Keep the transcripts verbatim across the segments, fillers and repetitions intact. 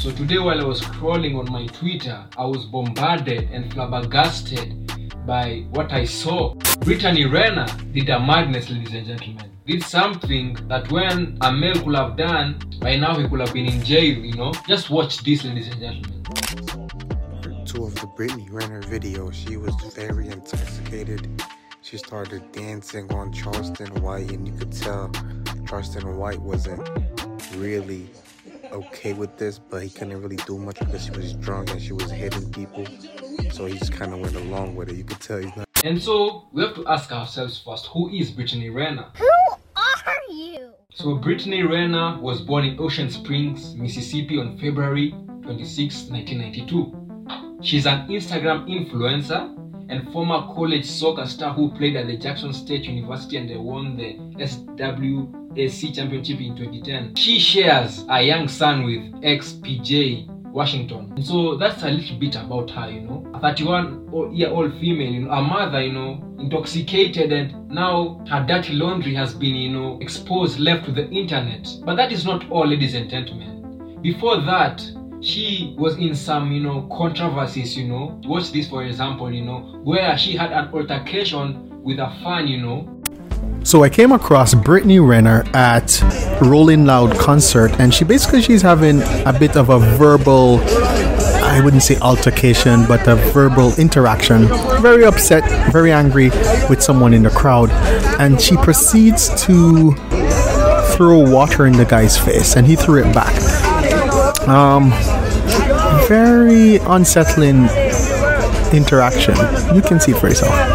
So today while I was scrolling on my Twitter, I was bombarded and flabbergasted by what I saw. Brittany Renner did a madness, ladies and gentlemen. Did something that when a male could have done, by now he could have been in jail, you know. Just watch this, ladies and gentlemen. Part two of the Brittany Renner video, she was very intoxicated. She started dancing on Charleston White, and you could tell Charleston White wasn't really okay with this, but he couldn't really do much because she was drunk and she was hitting people. So he just kind of went along with it. You could tell he's not. And so we have to ask ourselves first, who is Brittany Renner? Who are you? So Brittany Renner was born in Ocean Springs, Mississippi on February twenty-sixth, nineteen ninety-two. She's an Instagram influencer and former college soccer star who played at the Jackson State University and they won the S W A C championship in twenty ten. She shares a young son with ex P J Washington. And so that's a little bit about her, you know. A thirty-one year old female, you know, a mother, you know, intoxicated, and now her dirty laundry has been, you know, exposed, left to the internet. But that is not all, ladies and gentlemen. Before that, she was in some, you know, controversies, you know. Watch this, for example, you know, where she had an altercation with a fan, you know. So I came across Brittany Renner at Rolling Loud concert, and she basically she's having a bit of a verbal, I wouldn't say altercation, but a verbal interaction. Very upset, very angry with someone in the crowd, and she proceeds to throw water in the guy's face, and he threw it back. Um, very unsettling interaction. You can see it for yourself.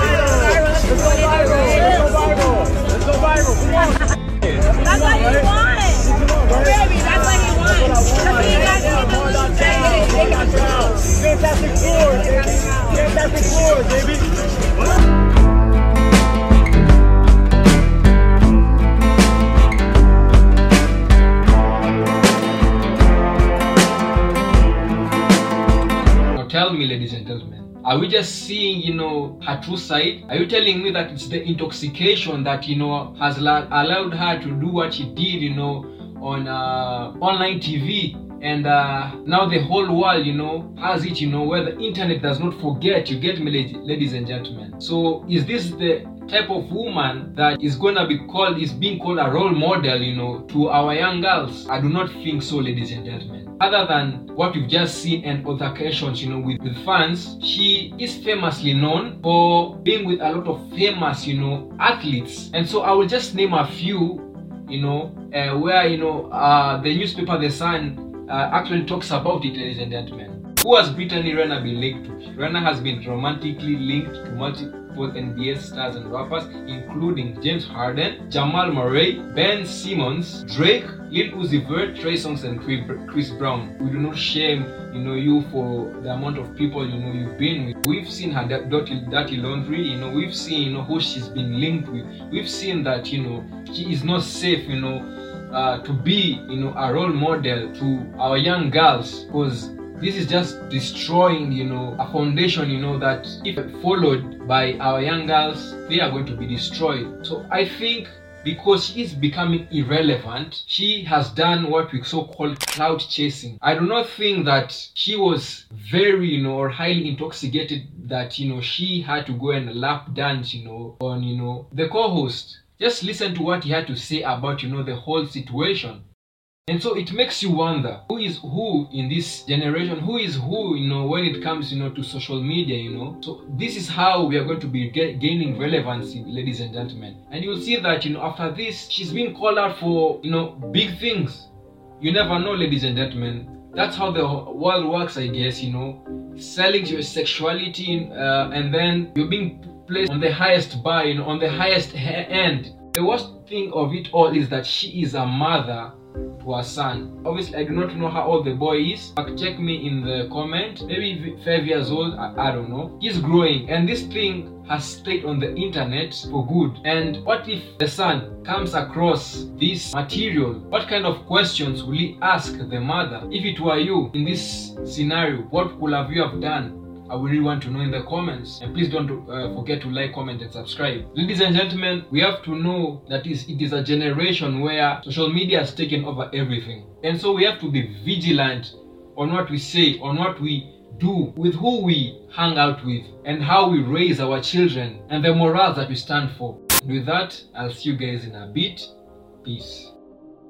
Fantastic Four, baby. Fantastic Four, baby. Now tell me, ladies and gentlemen, are we just seeing, you know, her true side? Are you telling me that it's the intoxication that, you know, has allowed her to do what she did, you know, on uh, online T V? And uh, now the whole world, you know, has it, you know, where the internet does not forget. You get me, ladies and gentlemen. So is this the type of woman that is gonna be called, is being called a role model, you know, to our young girls? I do not think so, ladies and gentlemen. Other than what we've just seen and altercations, you know, with, with fans, she is famously known for being with a lot of famous, you know, athletes. And so I will just name a few, you know, uh, where, you know, uh, the newspaper The Sun Uh, actually talks about it, ladies and gentlemen. Who has Brittany Renner been linked to? Renner has been romantically linked to multiple N B A stars and rappers, including James Harden, Jamal Murray, Ben Simmons, Drake, Lil Uzi Vert, Trey Songz, and Chris Brown. We do not shame, you know, you for the amount of people, you know, you've been with. We've seen her dirty, dirty laundry, you know. We've seen, you know, who she's been linked with. We've seen that, you know, she is not safe, you know, Uh, to be, you know, a role model to our young girls, because this is just destroying, you know, a foundation, you know, that if followed by our young girls, they are going to be destroyed. So I think because she is becoming irrelevant, she has done what we so-called cloud chasing. I do not think that she was very, you know, or highly intoxicated that, you know, she had to go and lap dance, you know, on, you know, the co-host. Just listen to what he had to say about, you know, the whole situation. And so it makes you wonder, who is who in this generation? Who is who, you know, when it comes, you know, to social media, you know? So this is how we are going to be gaining relevancy, ladies and gentlemen. And you'll see that, you know, after this, she's being called out for, you know, big things. You never know, ladies and gentlemen. That's how the world works, I guess, you know. Selling your sexuality uh, and then you're being placed on the highest bar, you know, on the highest end. The worst thing of it all is that she is a mother to her son. Obviously, I do not know how old the boy is. Check me in the comment. Maybe five years old, I, I don't know. He's growing, and this thing has stayed on the internet for good. And what if the son comes across this material? What kind of questions will he ask the mother? If it were you in this scenario, what could have you have done? I would really want to know in the comments. And please don't uh, forget to like, comment, and subscribe. Ladies and gentlemen, we have to know that is, it is a generation where social media has taken over everything. And so we have to be vigilant on what we say, on what we do, with who we hang out with, and how we raise our children, and the morals that we stand for. And with that, I'll see you guys in a bit. Peace.